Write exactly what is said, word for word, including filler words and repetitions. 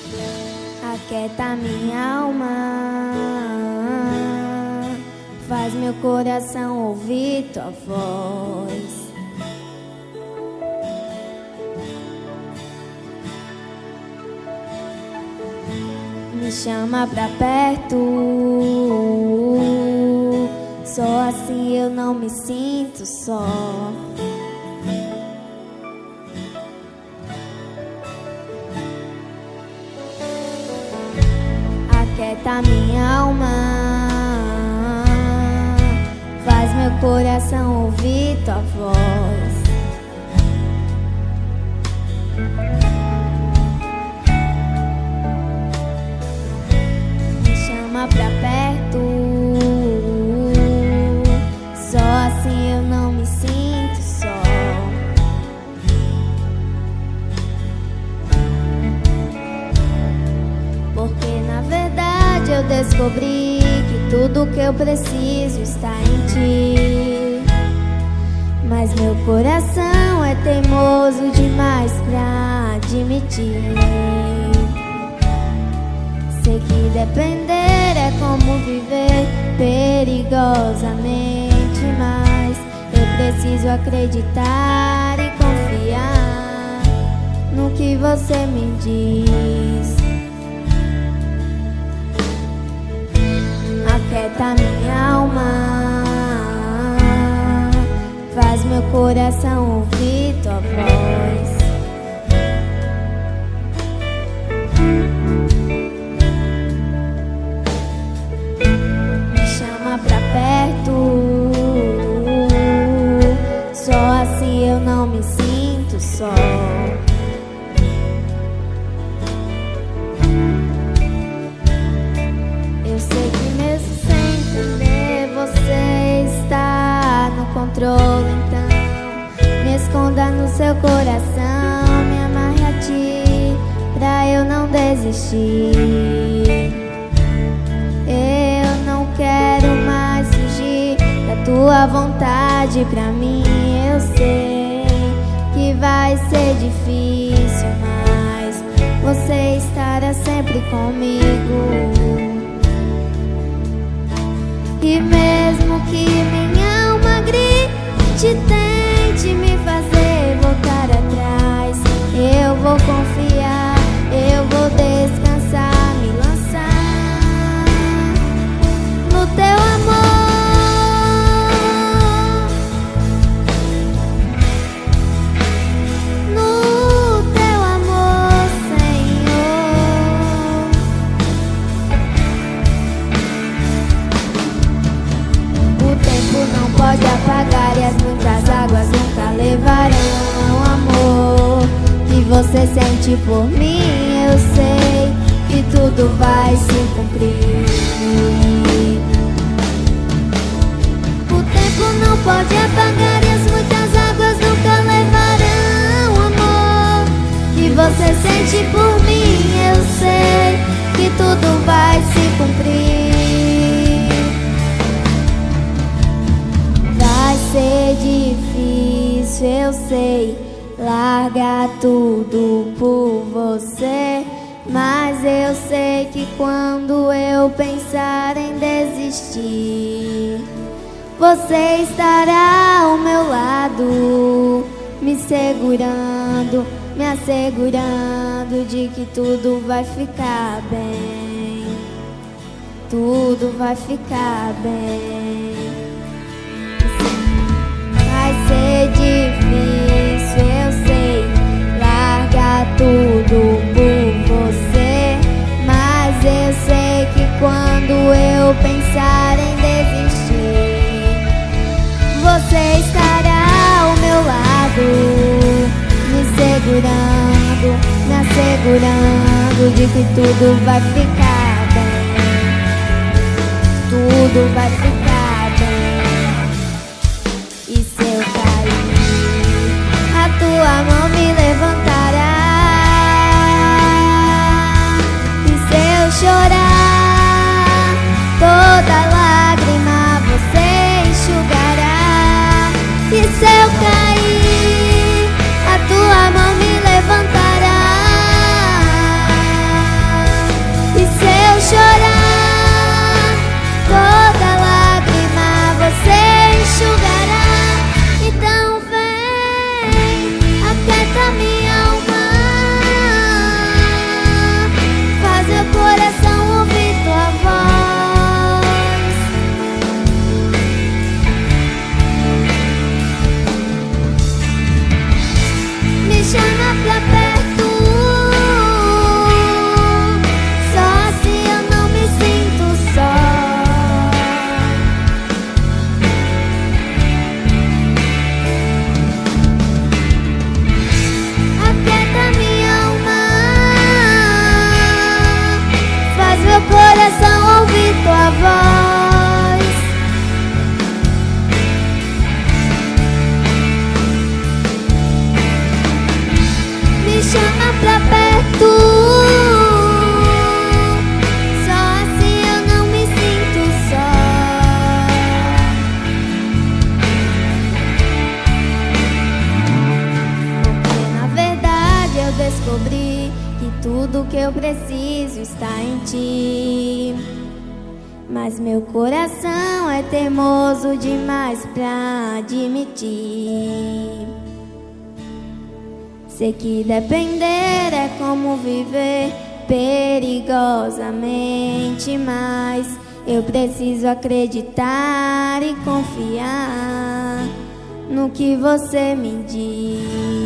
Aquieta minha alma, faz meu coração ouvir tua voz. Me chama pra perto, só assim eu não me sinto só. Aquieta minha alma, faz meu coração ouvir tua voz. Me chama pra perto, só assim eu não me sinto só. Porque na verdade eu descobri que tudo que eu preciso está em ti. Mas meu coração é teimoso demais pra admitir. Sei que depender é como viver perigosamente, mas eu preciso acreditar e confiar no que você me diz. Aquieta minha alma, faz meu coração ouvir tua voz. Me chama pra perto, só assim eu não me sinto só. Eu sei que mesmo sem entender você está no controle, então me esconda no seu coração, me amarre a ti pra eu não desistir. Eu não quero mais fugir da tua vontade pra mim. Eu sei que vai ser difícil, mas você estará sempre comigo. E mesmo que minha alma grite, tente me fazer voltar atrás, eu vou confiar, eu vou descansar, me lançar no teu amor. No teu amor, Senhor. O tempo não pode apagar e as muitas águas nunca levarão amor que você sente por mim. Eu sei que tudo vai se cumprir. O tempo não pode apagar e as muitas águas nunca levarão amor que você sente por mim. Eu sei que tudo vai se cumprir. Vai ser difícil, eu sei, largar tudo por você, mas eu sei que quando eu pensar em desistir, você estará ao meu lado, me segurando, me assegurando de que tudo vai ficar bem. Tudo vai ficar bem. Vai ser difícil, eu sei, largar tudo por você, mas eu sei que quando eu pensar em desistir, você estará ao meu lado, me segurando, me assegurando de que tudo vai ficar bem. Tudo vai ficar bem. E se eu cair, a tua mão me levantará. E se eu chorar, toda lágrima você enxugará. E se eu cair, a tua mão me levantará. tua voz. Me chama pra perto, só assim eu não me sinto só. Porque na verdade eu descobri que tudo que eu preciso está em ti. Mas meu coração é teimoso demais pra admitir. Sei que depender é como viver perigosamente, mas eu preciso acreditar e confiar no que você me diz.